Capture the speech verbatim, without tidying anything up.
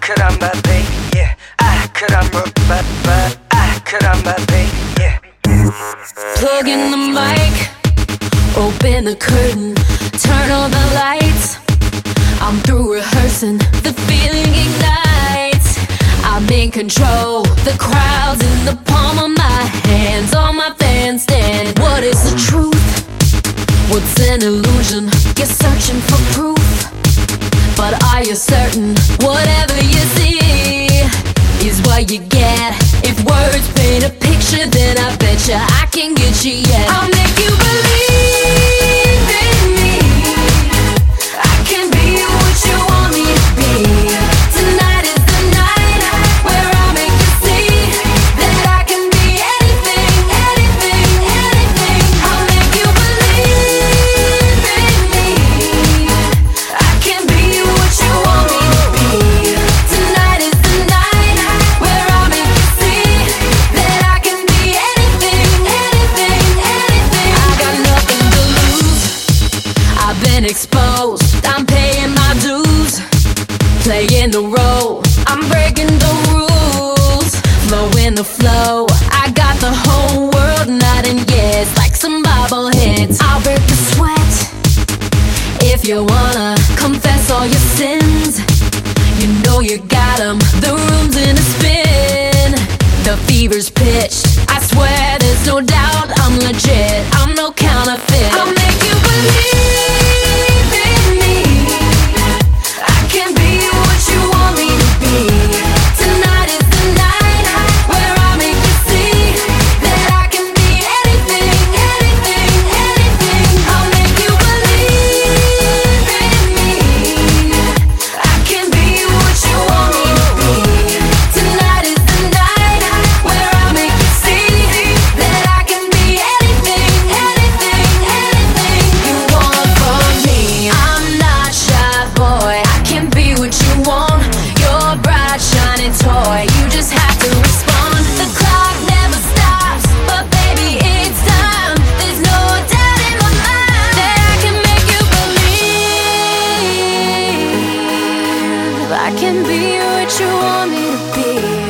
caramba, baby, yeah. Ah, caramba, ba, ba, ah, caramba, baby, yeah. Plug in the mic, open the curtain, turn on the lights. I'm through rehearsing, the feeling ignites. I'm in control, the crowd's in the palm of my hands. On my bandstand, what is the truth? What's an illusion? You're searching for proof, but are you certain whatever you see is what you get? If words paint a picture, then I betcha I can get you yet. I'll make you believe in me. I can be what you want me to be. Tonight is the night where I'll make you see that I can be anything, anything, anything. I'll make you believe in me. I can be what you want me to be. Tonight is the night where I'll make you see that I can be anything, anything, anything. I got nothing to lose. I've been exposed. I'm paying my dues, playing the role. I'm breaking the rules, flowing the flow. I got the whole world nodding yes, like some bobbleheads. I'll break the sweat if you wanna confess all your sins. You know you got 'em. The room's in a spin. The fever's pitched. I swear there's no doubt I'm legit. I'm no counterfeit. I'll make you believe in me. I can be what you want me to be. Tonight is the night where I'll make you see that I can be anything, anything, anything. I'll make you believe in me. I can be what you want me to be. Tonight is the night where I'll make you see that I can be anything, anything, anything you want from me. I'm not shy, boy. I can be what you want. You're a bright, shiny toy. You just have to respond. The clock never stops, but baby, it's time. There's no doubt in my mind that I can make you believe. I can be what you want me to be.